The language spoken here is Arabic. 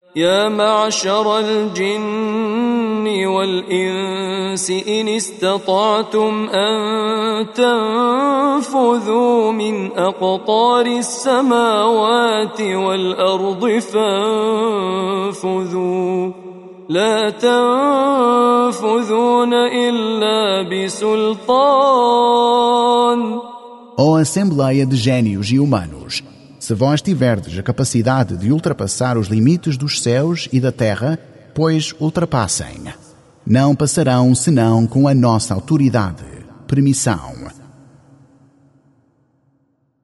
يا معشر الجن والإنس إن استطعتم أن تنفذوا من أقطار السماوات والأرض فانفذوا لا تنفذون إلا بسلطان. Ó Assembleia de Génios e Humanos, se vós tiverdes a capacidade de ultrapassar os limites dos céus e da terra, pois ultrapassem. Não passarão senão com a nossa autoridade, permissão.